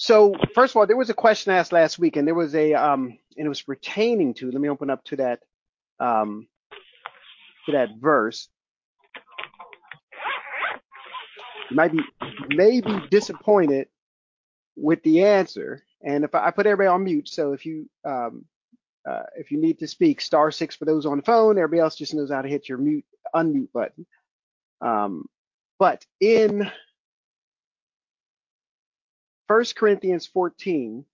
So first of all, there was a question asked last week, and there was and it was pertaining to. Let me open up um, to that verse. You may be disappointed with the answer, and if I put everybody on mute, so if you need to speak, *6 for those on the phone. Everybody else just knows how to hit your unmute button. But in 1 Corinthians 14,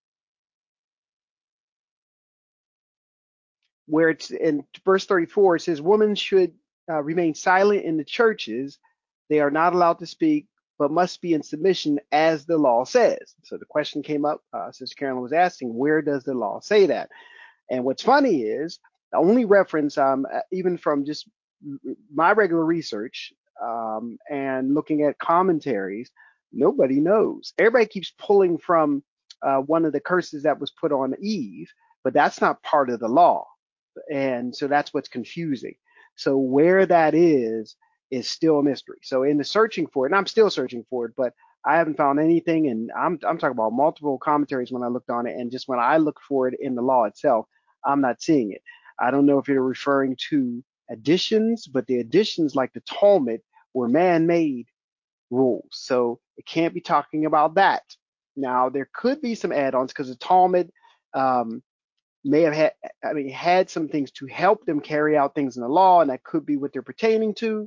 where it's in verse 34, it says, women should remain silent in the churches. They are not allowed to speak, but must be in submission as the law says. So the question came up, Sister Carolyn was asking, where does the law say that? And what's funny is the only reference, even from just my regular research and looking at commentaries, nobody knows. Everybody keeps pulling from one of the curses that was put on Eve, but that's not part of the law. And so that's what's confusing. So where that is still a mystery. So in the searching for it, and I'm still searching for it, but I haven't found anything. And I'm talking about multiple commentaries when I looked on it, and just when I look for it in the law itself, I'm not seeing it. I don't know if you're referring to additions, but the additions, like the Talmud, were man-made rules. So it can't be talking about that. Now there could be some add-ons because the Talmud um, may have had some things to help them carry out things in the law, and that could be what they're pertaining to.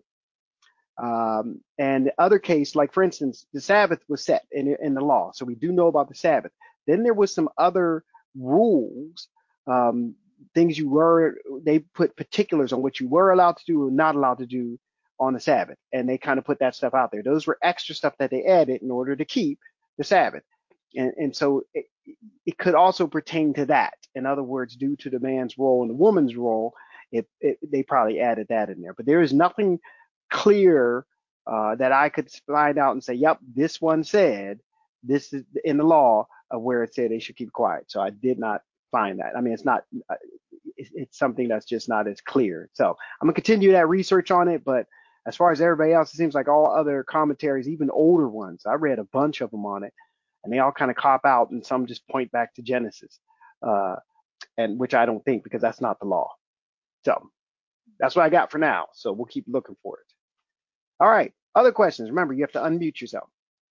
And the other case, like for instance, the Sabbath was set in the law, so we do know about the Sabbath. Then there was some other rules, um, things they put particulars on what you were allowed to do or not allowed to do on the Sabbath, and they kind of put that stuff out there. Those were extra stuff that they added in order to keep the Sabbath, and so it could also pertain to that. In other words, due to the man's role and the woman's role, they probably added that in there. But there is nothing clear that I could find out and say, yep, this one said this is in the law of where it said they should keep quiet. So I did not find that. I mean, it's not, it's something that's just not as clear. So I'm gonna continue that research on it. But as far as everybody else, it seems like all other commentaries, even older ones, I read a bunch of them on it, and they all kind of cop out, and some just point back to Genesis, uh, and which I don't think, because that's not the law. So that's what I got for now. So we'll keep looking for it. All right. Other questions? Remember, you have to unmute yourself.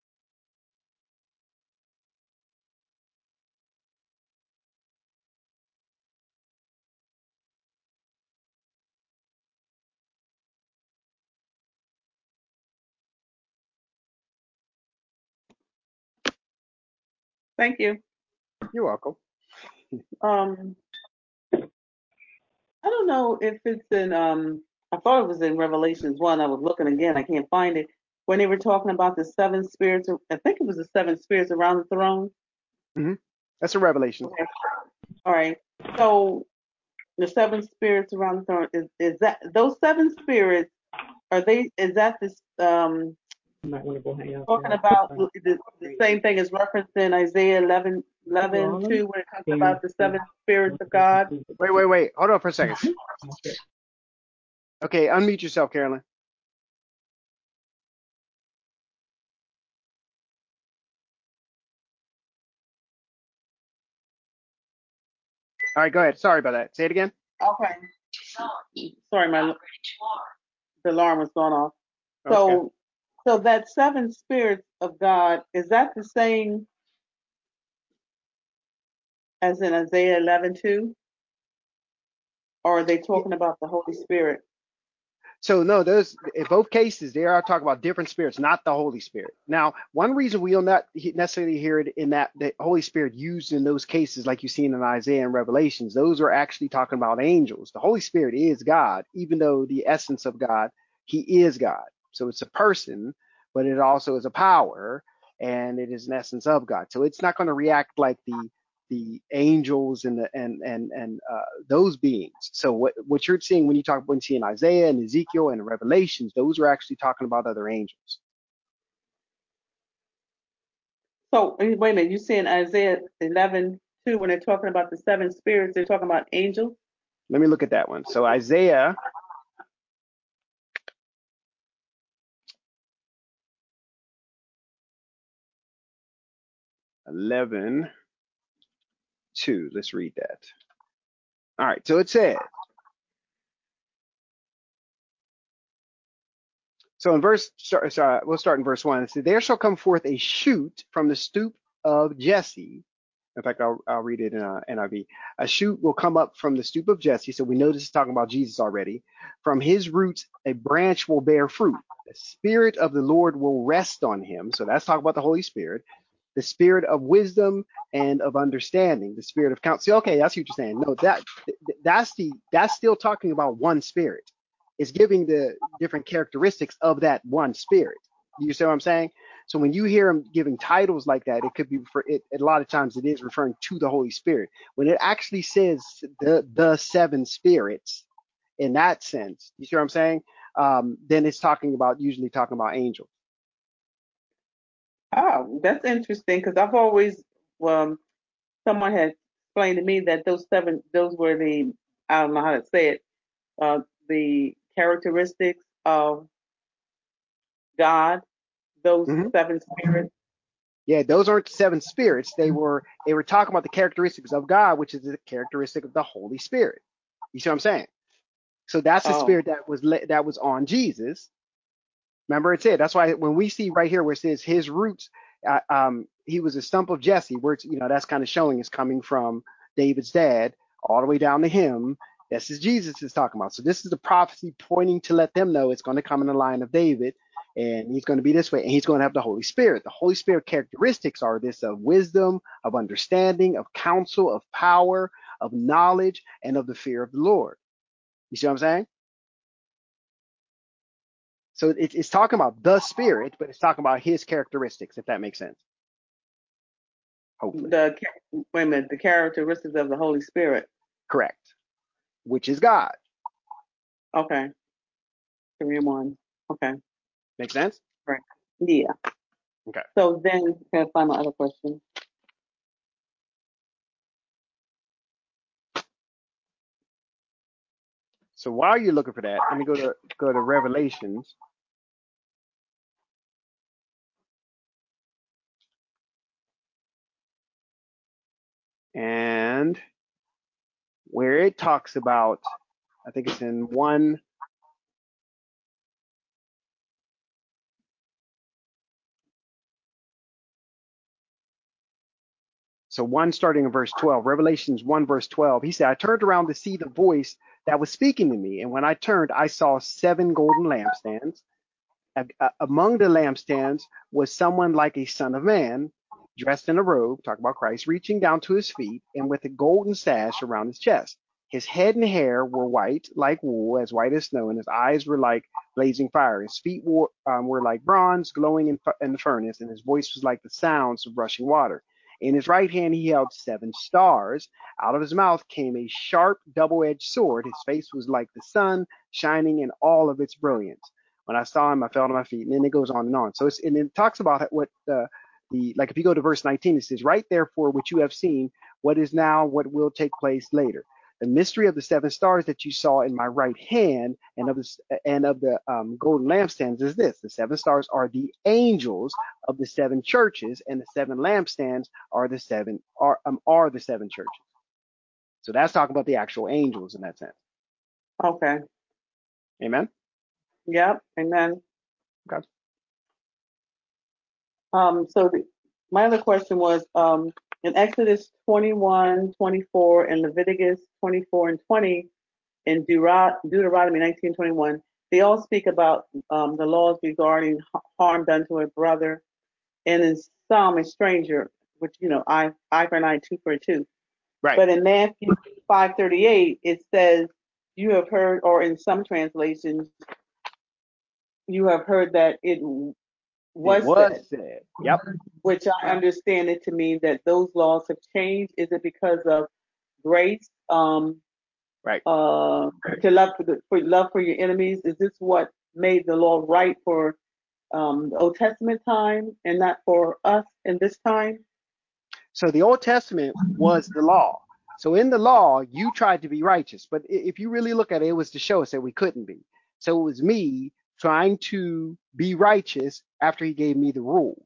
Thank you. You're welcome. Um, I don't know if it's in I thought it was in Revelations 1. I was looking again, I can't find it. When they were talking about the seven spirits, I think it was the seven spirits around the throne. Mm-hmm. That's a revelation. Okay. All right. So the seven spirits around the throne, is that those seven spirits, is that this You might want to go hang out talking there. about the same thing as referenced in Isaiah 11:2, when it talks about the seven spirits of God? Wait. Hold on for a second. Okay. Okay, unmute yourself, Carolyn. All right, go ahead. Sorry about that. Say it again. Okay. Sorry, the alarm was going off. Okay. So that seven spirits of God, is that the same as in Isaiah 11:2, or are they talking about the Holy Spirit? So no, those in both cases they are talking about different spirits, not the Holy Spirit. Now, one reason we'll not necessarily hear it in that the Holy Spirit used in those cases, like you've seen in Isaiah and Revelations, those are actually talking about angels. The Holy Spirit is God, even though the essence of God, He is God. So it's a person, but it also is a power, and it is an essence of God. So it's not going to react like the angels and those beings. So what you're seeing when you see in Isaiah and Ezekiel and Revelations, those are actually talking about other angels. So wait a minute, you see in Isaiah 11:2, when they're talking about the seven spirits, they're talking about angels? Let me look at that one. So Isaiah, 11:2. Let's read that. All right, so it says, so in we'll start in verse 1. It says, there shall come forth a shoot from the stoop of Jesse. In fact, I'll read it in NIV. A shoot will come up from the stoop of Jesse. So we know this is talking about Jesus already. From his roots, a branch will bear fruit. The Spirit of the Lord will rest on him. So that's talking about the Holy Spirit. The Spirit of wisdom and of understanding. The Spirit of counsel. Okay, that's what you're saying. No, that's still talking about one Spirit. It's giving the different characteristics of that one Spirit. You see what I'm saying? So when you hear him giving titles like that, it could be for it. A lot of times it is referring to the Holy Spirit. When it actually says the seven spirits in that sense, you see what I'm saying? Then it's usually talking about angels. Oh, that's interesting because I've always, someone had explained to me that those were I don't know how to say it, the characteristics of God, those Mm-hmm. seven spirits. Yeah, those aren't seven spirits. They were talking about the characteristics of God, which is the characteristic of the Holy Spirit. You see what I'm saying? So that's the Oh, spirit that was on Jesus. Remember, it said that's why when we see right here where it says his roots, he was a stump of Jesse, where it's, that's kind of showing it's coming from David's dad all the way down to him. This is Jesus is talking about. So this is the prophecy pointing to let them know it's going to come in the line of David, and he's going to be this way, and he's going to have the Holy Spirit. The Holy Spirit characteristics are this of wisdom, of understanding, of counsel, of power, of knowledge, and of the fear of the Lord. You see what I'm saying? So it's talking about the Spirit, but it's talking about his characteristics, if that makes sense. Hopefully. wait a minute, the characteristics of the Holy Spirit. Correct. Which is God. Okay, 3 and 1. Okay, Make sense? right. Yeah. Okay. So then, can I find my other question? So while you're looking for that, let me go to Revelations. And where it talks about, I think it's in 1. So 1 starting in verse 12, Revelations 1 verse 12, he said, I turned around to see the voice that was speaking to me. And when I turned, I saw 7 golden lampstands. Among the lampstands was someone like a son of man, dressed in a robe, talk about Christ, reaching down to his feet and with a golden sash around his chest. His head and hair were white like wool, as white as snow, and his eyes were like blazing fire. His feet were like bronze glowing in the furnace, and his voice was like the sounds of rushing water. In his right hand he held 7 stars. Out of his mouth came a sharp double-edged sword. His face was like the sun, shining in all of its brilliance. When I saw him, I fell to my feet. And then it goes on and on. So and it talks about what like if you go to verse 19, it says, right therefore, what you have seen, what is now, what will take place later. The mystery of the 7 stars that you saw in my right hand and of the golden lampstands is this: the 7 stars are the angels of the 7 churches, and the 7 lampstands are the 7 churches. So that's talking about the actual angels in that sense. Okay. Amen. Yep. Amen. Okay. So my other question was, in Exodus 21:24 and Leviticus 24 and 20 and Deuteronomy 19:21, they all speak about the laws regarding harm done to a brother, and in some a stranger, which eye for an eye, tooth for a tooth. Right. But in Matthew 5:38, it says, "You have heard," or in some translations, "You have heard that it was said. Yep. which I understand it to mean that those laws have changed. Is it because of grace? Right. To love for your enemies. Is this what made the law right for the Old Testament time and not for us in this time? So the Old Testament was the law. So in the law, you tried to be righteous, but if you really look at it, it was to show us that we couldn't be. So it was me trying to be righteous after he gave me the rules.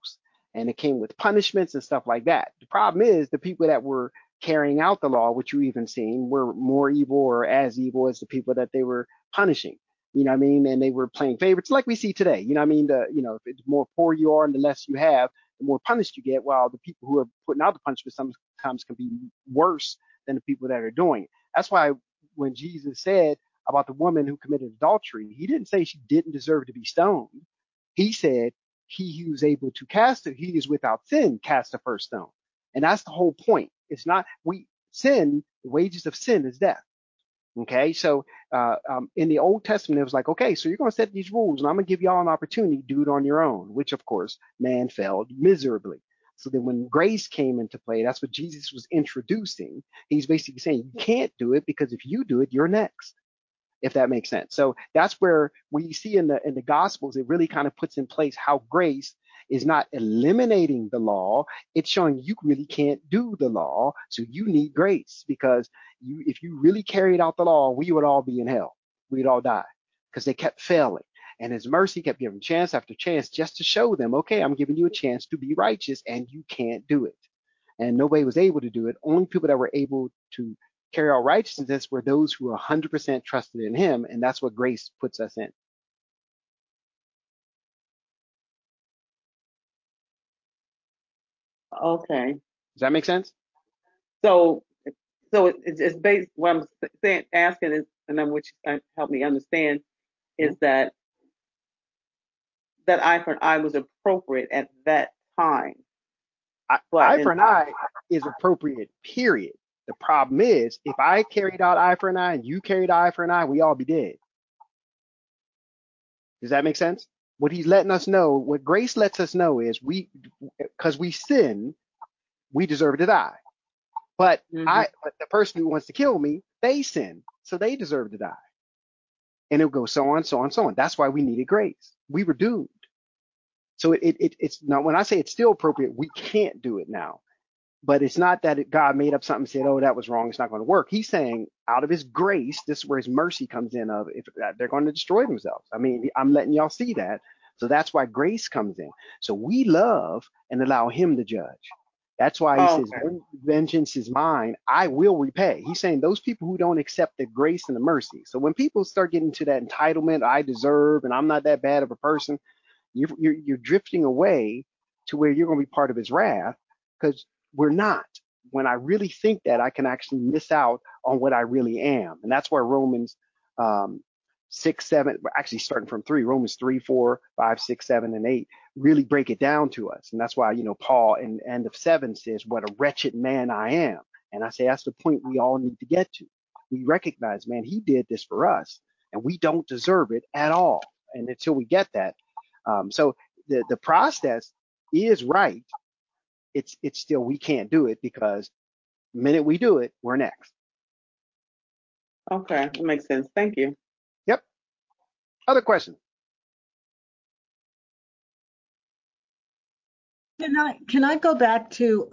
and it came with punishments and stuff like that. The problem is the people that were carrying out the law, which you even seen, were more evil or as evil as the people that they were punishing. You know what I mean? And they were playing favorites like we see today. You know what I mean? If the more poor you are and the less you have, the more punished you get, while the people who are putting out the punishment sometimes can be worse than the people that are doing it. That's why when Jesus said about the woman who committed adultery, he didn't say she didn't deserve to be stoned. He said, he who is able to cast it, he is without sin, cast the first stone. And that's the whole point. It's not, sin, the wages of sin is death. Okay, so in the Old Testament, it was like, okay, so you're going to set these rules, and I'm going to give y'all an opportunity to do it on your own, which of course man failed miserably. So then when grace came into play, that's what Jesus was introducing. He's basically saying you can't do it because if you do it, you're next, if that makes sense. So that's where we see in the Gospels, it really kind of puts in place how grace is not eliminating the law. It's showing you really can't do the law, so you need grace, because if you really carried out the law, we would all be in hell. We'd all die because they kept failing. And his mercy kept giving chance after chance just to show them, okay, I'm giving you a chance to be righteous and you can't do it. And nobody was able to do it. Only people that were able to carry out righteousness were those who 100% trusted in him. And that's what grace puts us in. Okay. Does that make sense? So, it's based. What I'm saying, asking is, and then which help me understand, is that eye for an eye was appropriate at that time. But Eye for an eye is appropriate, period. The problem is, if I carried out eye for an eye and you carried eye for an eye, we all be dead. Does that make sense? What he's letting us know, what grace lets us know is because we sin, we deserve to die. But but the person who wants to kill me, they sin, so they deserve to die. And it'll go so on, so on, so on. That's why we needed grace. We were doomed. So it's not, when I say it's still appropriate, we can't do it now. But it's not that God made up something and said, oh, that was wrong, it's not going to work. He's saying out of his grace, this is where his mercy comes in, of if they're going to destroy themselves. I mean, I'm letting y'all see that. So that's why grace comes in. So we love and allow him to judge. That's why he says, vengeance is mine, I will repay. He's saying those people who don't accept the grace and the mercy. So when people start getting to that entitlement, I deserve, and I'm not that bad of a person, you're drifting away to where you're going to be part of his wrath, because we're not. When I really think that, I can actually miss out on what I really am. And that's where Romans 6, 7, actually starting from 3, Romans 3, 4, 5, 6, 7, and 8 really break it down to us. And that's why, Paul in the end of 7 says, what a wretched man I am. And I say that's the point we all need to get to. We recognize, man, he did this for us and we don't deserve it at all. And until we get that, so the process is right. It's still, we can't do it because the minute we do it, we're next. Okay, that makes sense. Thank you. Yep. Other questions? Can I go back to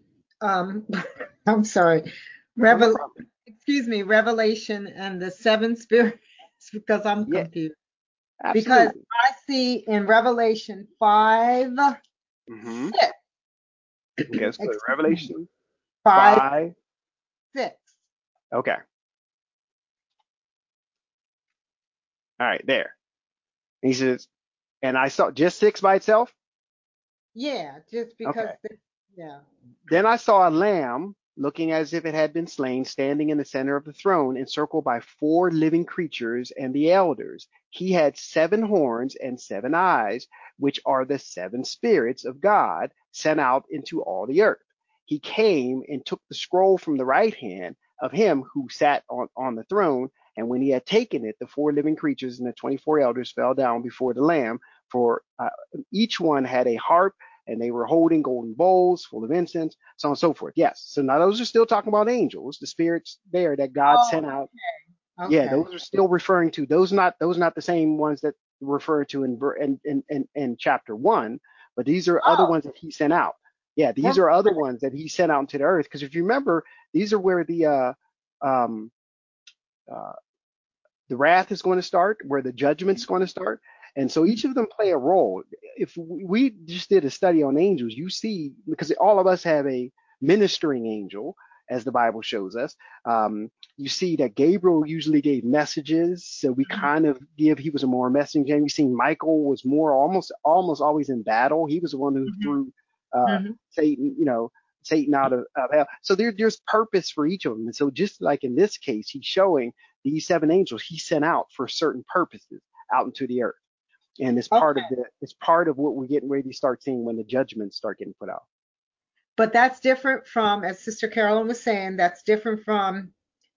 I'm sorry, excuse me, Revelation and the 7 spirits, because I'm confused. Absolutely. Because I see in Revelation 5, 6. Okay, let's go to Revelation 5, 6. Okay. All right, there. He says, and I saw just 6 by itself? Yeah, just because. Okay. Yeah. Then I saw a lamb looking as if it had been slain, standing in the center of the throne, encircled by 4 living creatures and the elders. He had 7 horns and 7 eyes, which are the 7 spirits of God sent out into all the earth. He came and took the scroll from the right hand of him who sat on the throne. And when he had taken it, the 4 living creatures and the 24 elders fell down before the Lamb, for each one had a harp, and they were holding golden bowls full of incense, so on and so forth. Yes. So now those are still talking about angels, the spirits there that God sent out. Okay. Yeah, those are still referring to those not the same ones that refer to in chapter 1, but these are other ones that he sent out. Yeah, these are other ones that he sent out into the earth. Because if you remember, these are where the wrath is going to start, where the judgment's going to start. And so each of them play a role. If we just did a study on angels, you see, because all of us have a ministering angel, as the Bible shows us. You see that Gabriel usually gave messages, so we kind of he was a more messaging. You see, Michael was more almost always in battle. He was the one who threw Mm-hmm. Satan, Satan out of hell. So there's purpose for each of them. And so just like in this case, he's showing these 7 angels he sent out for certain purposes out into the earth. And it's part Okay. it's part of what we're getting ready to start seeing when the judgments start getting put out. But that's different from, as Sister Carolyn was saying, that's different from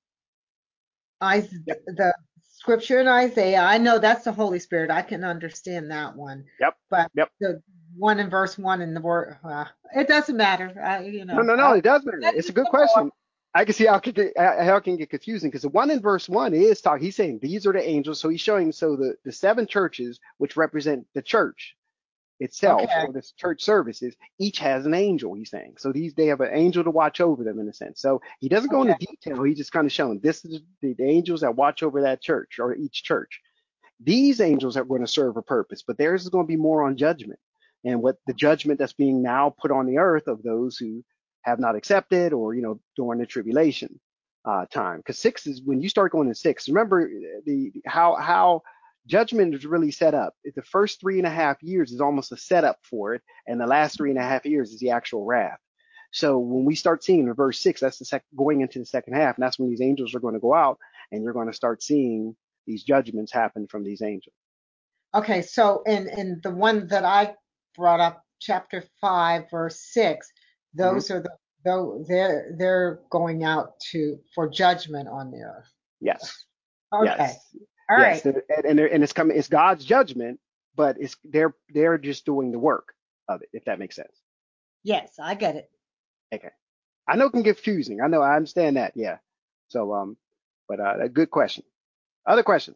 Yep. the scripture in Isaiah. I know that's the Holy Spirit. I can understand that one. Yep. But Yep. the one in verse 1 in the word, it doesn't matter. No, it does matter. It's a good question. I can see how it can get confusing because the one in verse 1 is talking. He's saying these are the angels. So he's showing the 7 churches which represent the church itself Okay. or the church services each has an angel. He's saying so they have an angel to watch over them in a sense. So he doesn't go into Okay. detail. He's just kind of showing this is the angels that watch over that church or each church. These angels are going to serve a purpose, but theirs is going to be more on judgment and what the judgment that's being now put on the earth of those who have not accepted or, during the tribulation time. Because 6 is when you start going to 6. Remember how judgment is really set up. The first 3.5 years is almost a setup for it, and the last 3.5 years is the actual wrath. So when we start seeing in verse 6, that's going into the second half, and that's when these angels are going to go out, and you're going to start seeing these judgments happen from these angels. Okay. So in the one that I brought up, chapter 5, verse 6, Mhm. those are they're going out for judgment on the earth. Yes, Okay. yes, All yes, right. and it's coming. It's God's judgment, but they're just doing the work of it, if that makes sense. Yes, I get it. Okay, I know it can get confusing. I understand that. Yeah. So but a good question. Other questions?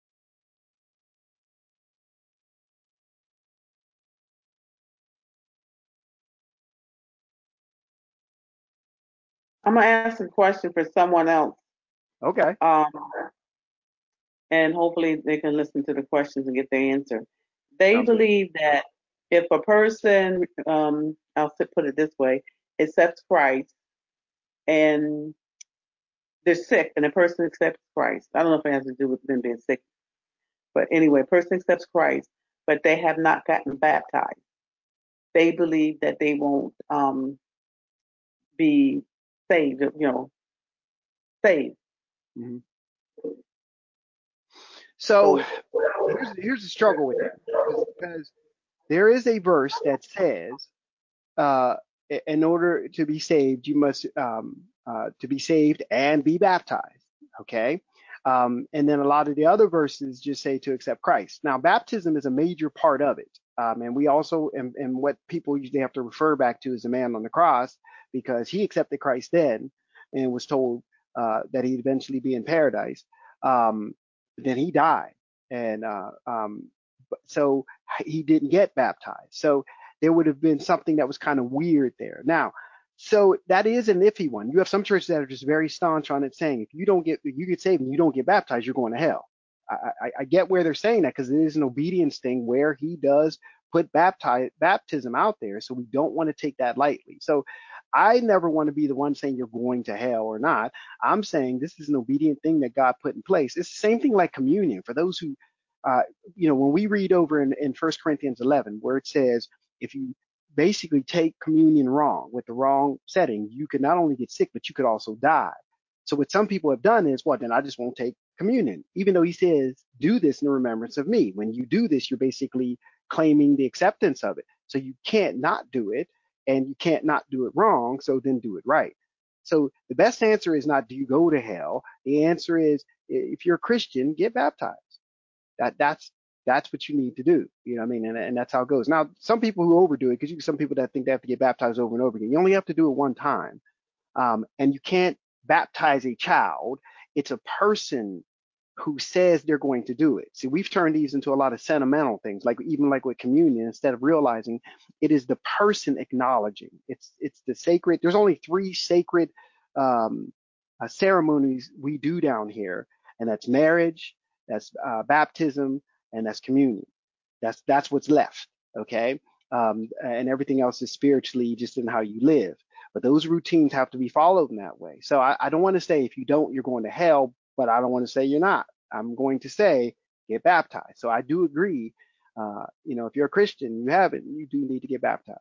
I'm gonna ask a question for someone else, Okay. um, and hopefully they can listen to the questions and get the answer. They Sounds good. believe that if a person, put it this way, accepts Christ and they're sick, and a person accepts Christ. I don't know if it has to do with them being sick, but anyway, a person accepts Christ, but they have not gotten baptized. They believe that they won't be saved, saved. Hmm. So So here's the struggle with that because there is a verse that says uh, in order to be saved, you must to be saved and be baptized. Okay. And then a lot of the other verses just say to accept Christ. Now, baptism is a major part of it. And we also, and what people usually have to refer back to is the man on the cross because he accepted Christ then and was told that he'd eventually be in paradise. Then he died. And so he didn't get baptized. So there would have been something that was kind of weird there. Now, so that is an iffy one. You have some churches that are just very staunch on it, saying if you get saved and you don't get baptized, you're going to hell. I get where they're saying that because it is an obedience thing where he does put baptism out there, so we don't want to take that lightly. So I never want to be the one saying you're going to hell or not. I'm saying this is an obedient thing that God put in place. It's the same thing like communion for those who, uh, when we read over in 1 Corinthians 11, where it says, if you basically take communion wrong with the wrong setting, you could not only get sick, but you could also die. So what some people have done is, well, then I just won't take communion, even though he says, do this in remembrance of me. When you do this, you're basically claiming the acceptance of it. So you can't not do it and you can't not do it wrong. So then do it right. So the best answer is not, do you go to hell? The answer is, if you're a Christian, get baptized. That's what you need to do. You know what I mean? And that's how it goes. Now, some people who overdo it, because you get some people that think they have to get baptized over and over again. You only have to do it one time. And you can't baptize a child. It's a person who says they're going to do it. See, we've turned these into a lot of sentimental things, like even like with communion, instead of realizing it is the person acknowledging. It's the sacred. There's only 3 sacred um, ceremonies we do down here, and that's marriage, that's baptism, and that's communion. That's what's left. Okay. And everything else is spiritually just in how you live. But those routines have to be followed in that way. So I don't want to say if you don't, you're going to hell, but I don't want to say you're not. I'm going to say get baptized. So I do agree. If you're a Christian, you haven't, you do need to get baptized.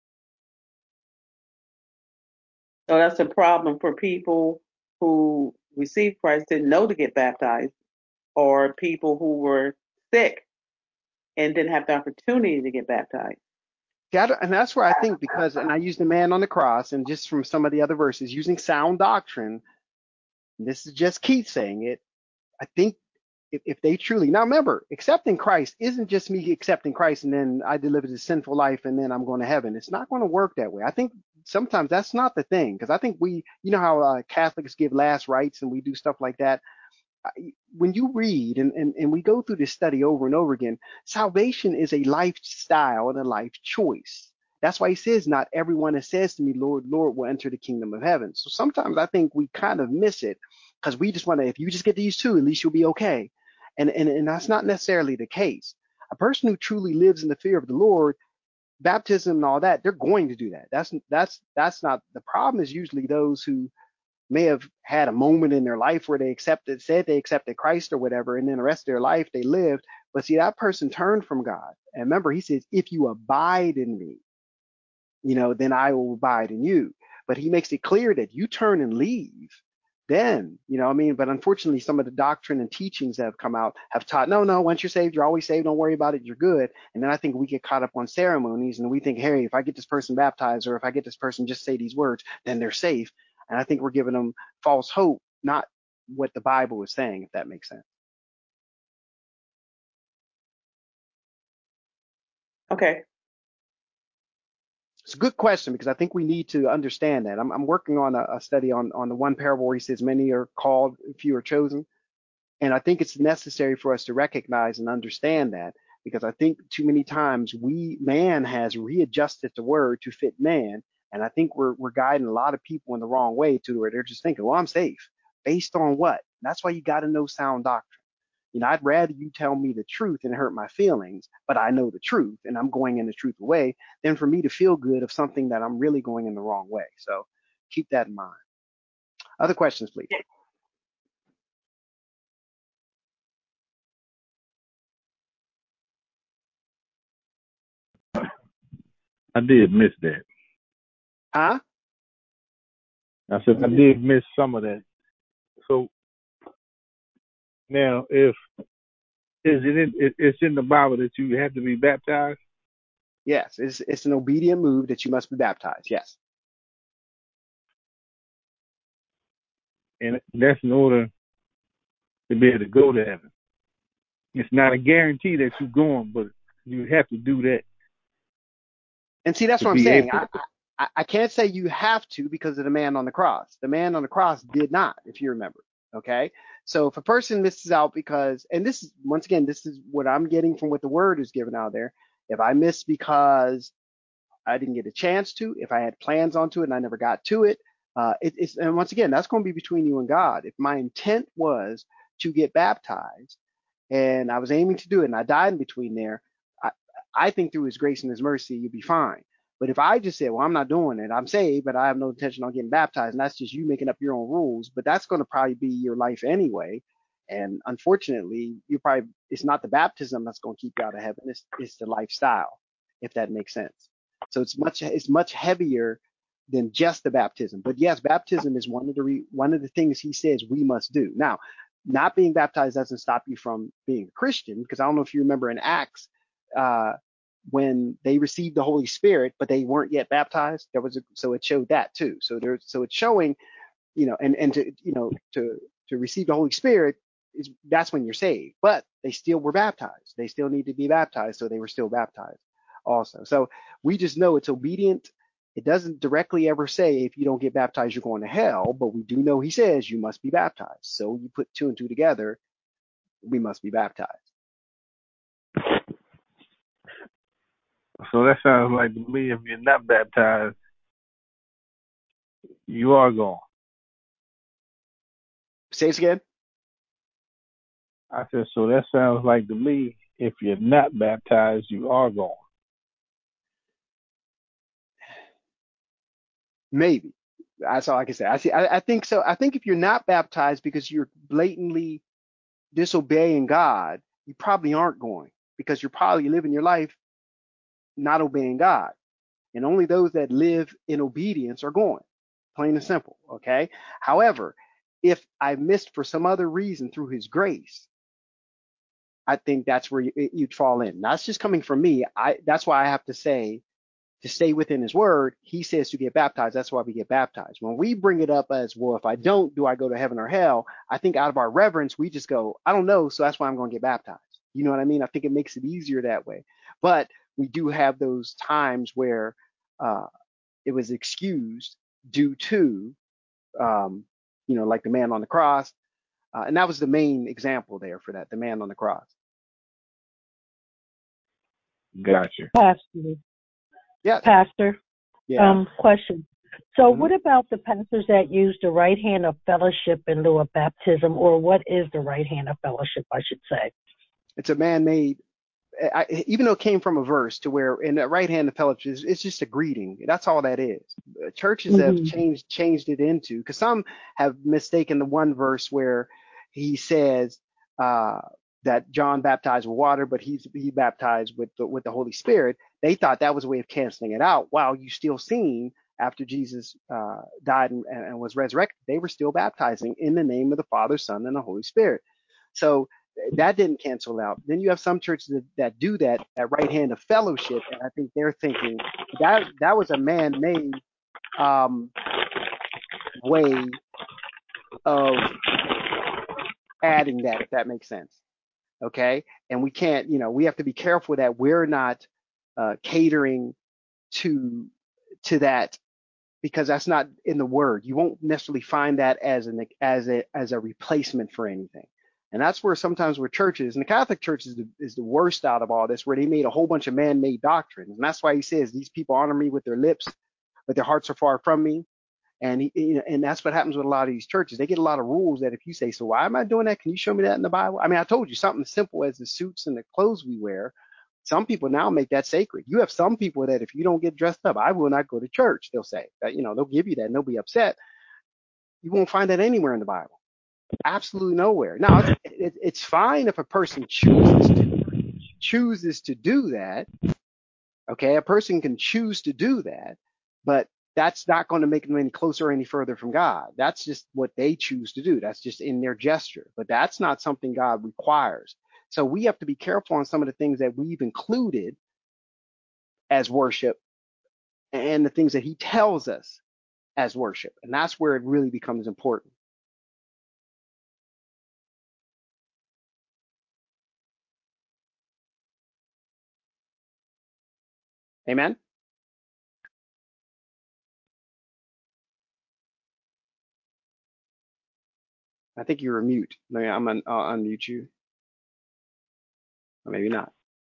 So that's a problem for people who received Christ, didn't know to get baptized, or people who were sick and didn't have the opportunity to get baptized. And that's where I think, because, and I use the man on the cross, and just from some of the other verses, using sound doctrine, this is just Keith saying it. I think if they truly, now remember, accepting Christ isn't just me accepting Christ and then I deliver this sinful life and then I'm going to heaven. It's not going to work that way. I think sometimes that's not the thing, because I think how Catholics give last rites and we do stuff like that. When you read and we go through this study over and over again, salvation is a lifestyle and a life choice. That's why he says, not everyone that says to me, Lord, Lord, will enter the kingdom of heaven. So sometimes I think we kind of miss it because we just want to, if you just get these two, at least you'll be okay. And that's not necessarily the case. A person who truly lives in the fear of the Lord, baptism and all that, they're going to do that. That's not the problem. Is usually those who may have had a moment in their life where said they accepted Christ or whatever, and then the rest of their life they lived. But see, that person turned from God. And remember, he says, if you abide in me, then I will abide in you. But he makes it clear that you turn and leave, then, but unfortunately, some of the doctrine and teachings that have come out have taught, no, once you're saved, you're always saved. Don't worry about it. You're good. And then I think we get caught up on ceremonies and we think, hey, if I get this person baptized or if I get this person just say these words, then they're safe. And I think we're giving them false hope, not what the Bible is saying, if that makes sense. Okay. It's a good question because I think we need to understand that. I'm working on a study on the one parable where he says many are called, few are chosen. And I think it's necessary for us to recognize and understand that, because I think too many times man has readjusted the word to fit man. And I think we're guiding a lot of people in the wrong way to where they're just thinking, well, I'm safe. Based on what? That's why you got to know sound doctrine. I'd rather you tell me the truth and hurt my feelings, but I know the truth and I'm going in the truth way, than for me to feel good of something that I'm really going in the wrong way. So keep that in mind. Other questions, please. I did miss that. Huh? I said I did miss some of that. So now, if it's in the Bible that you have to be baptized? Yes, it's an obedient move that you must be baptized. Yes. And that's in order to be able to go to heaven. It's not a guarantee that you're going, but you have to do that. And see, that's what I'm saying. I can't say you have to because of the man on the cross. The man on the cross did not, if you remember. Okay. So if a person misses out because, and this is, once again, this is what I'm getting from what the word is given out there. If I miss because I didn't get a chance to, if I had plans onto it and I never got to it, and once again, that's going to be between you and God. If my intent was to get baptized and I was aiming to do it and I died in between there, I, I think through his grace and his mercy, you'll be fine. But if I just said, well, I'm not doing it, I'm saved, but I have no intention on getting baptized, and that's just you making up your own rules, but that's going to probably be your life anyway. And unfortunately, it's not the baptism that's going to keep you out of heaven. It's the lifestyle, if that makes sense. So it's much heavier than just the baptism. But yes, baptism is one of the things he says we must do. Now, not being baptized doesn't stop you from being a Christian, because I don't know if you remember in Acts, uh, when they received the Holy Spirit, but they weren't yet baptized. So it showed that too. So it's showing, and to receive the Holy Spirit that's when you're saved, but they still were baptized. They still need to be baptized. So they were still baptized also. So we just know it's obedient. It doesn't directly ever say if you don't get baptized, you're going to hell, but we do know he says you must be baptized. So you put two and two together, we must be baptized. So that sounds like to me, if you're not baptized, you are gone. Say it again. I said, so that sounds like to me, if you're not baptized, you are going. Maybe. That's all I can say. I think so. I think if you're not baptized because you're blatantly disobeying God, you probably aren't going because you're probably living your life not obeying God. And only those that live in obedience are going, plain and simple. Okay. However, if I missed for some other reason through his grace, I think that's where you'd fall in. That's just coming from me. That's why I have to say, to stay within his word, he says to get baptized. That's why we get baptized. When we bring it up as, well, if I don't, do I go to heaven or hell? I think out of our reverence, we just go, I don't know. So that's why I'm going to get baptized. You know what I mean? I think it makes it easier that way. But we do have those times where it was excused due to, like the man on the cross. And that was the main example there for that, the man on the cross. Gotcha. Pastor. Yeah. Pastor. Yeah. Question. So Mhm. what about the pastors that use the right hand of fellowship in lieu of baptism, or what is the right hand of fellowship, I should say? It's a man-made, even though it came from a verse to where in the right hand of fellowship it's just a greeting. That's all that is. Churches have changed it into, because some have mistaken the one verse where he says that John baptized with water, but he baptized with the Holy Spirit. They thought that was a way of canceling it out. While you still seen after Jesus died and was resurrected, they were still baptizing in the name of the Father, Son, and the Holy Spirit. So that didn't cancel out. Then you have some churches that do that at right hand of fellowship, and I think they're thinking that was a man-made way of adding that, if that makes sense. Okay, and we can't, we have to be careful that we're not catering to that, because that's not in the word. You won't necessarily find that as a replacement for anything. And that's where sometimes where churches, and the Catholic Church is the worst out of all this, where they made a whole bunch of man-made doctrines. And that's why he says these people honor me with their lips, but their hearts are far from me. And and that's what happens with a lot of these churches. They get a lot of rules that if you say, so why am I doing that? Can you show me that in the Bible? I mean, I told you something simple as the suits and the clothes we wear. Some people now make that sacred. You have some people that if you don't get dressed up, I will not go to church. They'll say that, they'll give you that and they'll be upset. You won't find that anywhere in the Bible. Absolutely nowhere. Now, it's fine if a person chooses to do that. Okay, a person can choose to do that, but that's not going to make them any closer or any further from God. That's just what they choose to do. That's just in their gesture, but that's not something God requires. So we have to be careful on some of the things that we've included as worship and the things that he tells us as worship. And that's where it really becomes important. Amen. I think you're a mute. I'll unmute you. Or maybe not.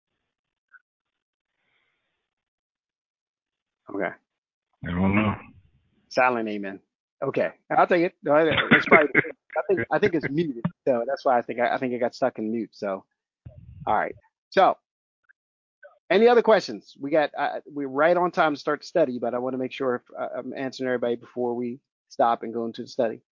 Okay. I don't know. Silent amen. Okay. I'll take it. No, it's probably, I think it's muted. So that's why I think it got stuck in mute. So, all right. So any other questions? We're right on time to start the study, but I want to make sure if I'm answering everybody before we stop and go into the study.